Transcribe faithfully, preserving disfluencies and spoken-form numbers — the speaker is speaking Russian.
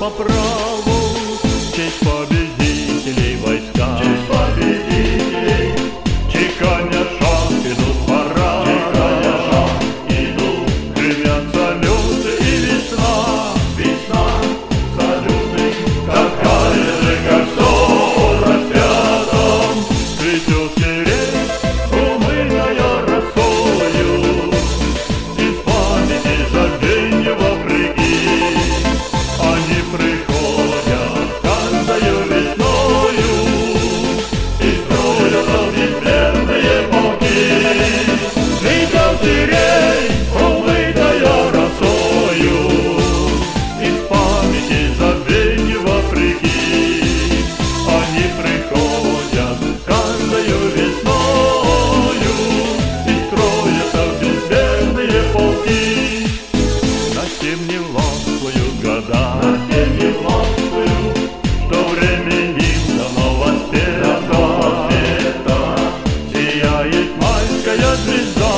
по праву, в честь победителей войска. В честь победителей Чеканя шаг идут в парад, чеканя шаг идут. гремят салюты и весна. Весна, салюты, Такая же, как в сорок пятом, цветет сирень, умытая росою. Из памяти забвенья вопреки они приходят каждою весною и строят безмерные полки. Цветет сирень, умытая росою, из памяти забвенья вопреки они приходят каждою весною и строят безмерные полки. На тем не властвуют года, тем не властвуют, что временем давно воспета, давно воспета. сияет майская звезда.